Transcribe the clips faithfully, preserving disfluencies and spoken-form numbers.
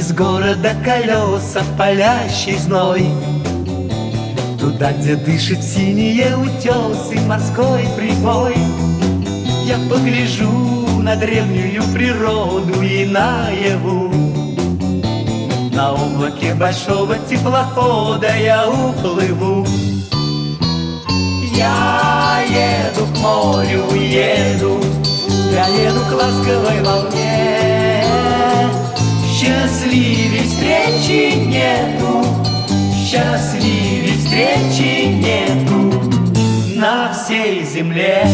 Из города колеса в палящий зной, туда, где дышит синие утесы, морской прибой. Я погляжу на древнюю природу и наяву. На облаке большого теплохода я уплыву. Я еду к морю, еду, я еду к ласковой волне. Счастливей встречи нету, счастливей встречи нету на всей земле.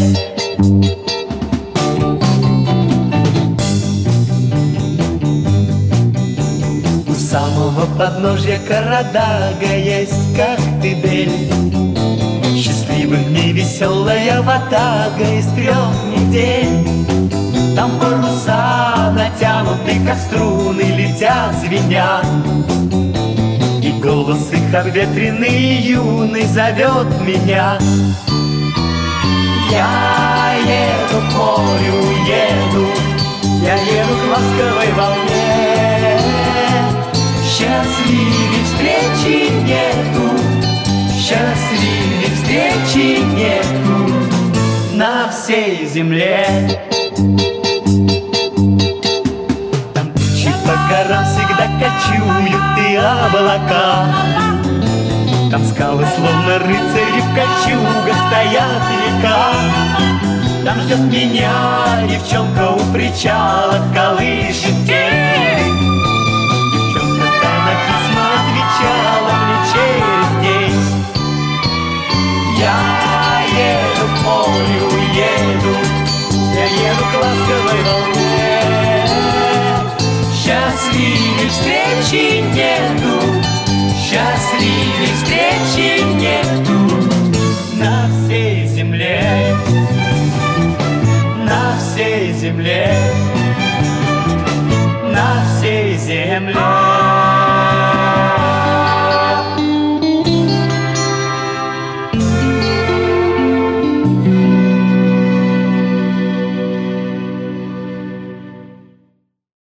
У самого подножья Карадага есть Коктебель. Счастливых дней веселая ватага из трех недель. Там паруса натянуты, как струны, летят, звенят. И голос их обветренный и юный зовет меня. Я еду к морю, еду, я еду к ласковой волне. Счастливей встречи нету, счастливей встречи нету на всей земле. Там тучи по горам всегда кочуют и облака. Там скалы, словно рыцари в кольчугах, стоят века. Там ждет меня девчонка у причала, колышет тень. Девчонка та на письма отвечала мне через день. Я еду к морю, еду, я еду к ласковой волне. Счастливей встречи нету, счастливей встречи нету на всей земле, на всей земле, на всей земле.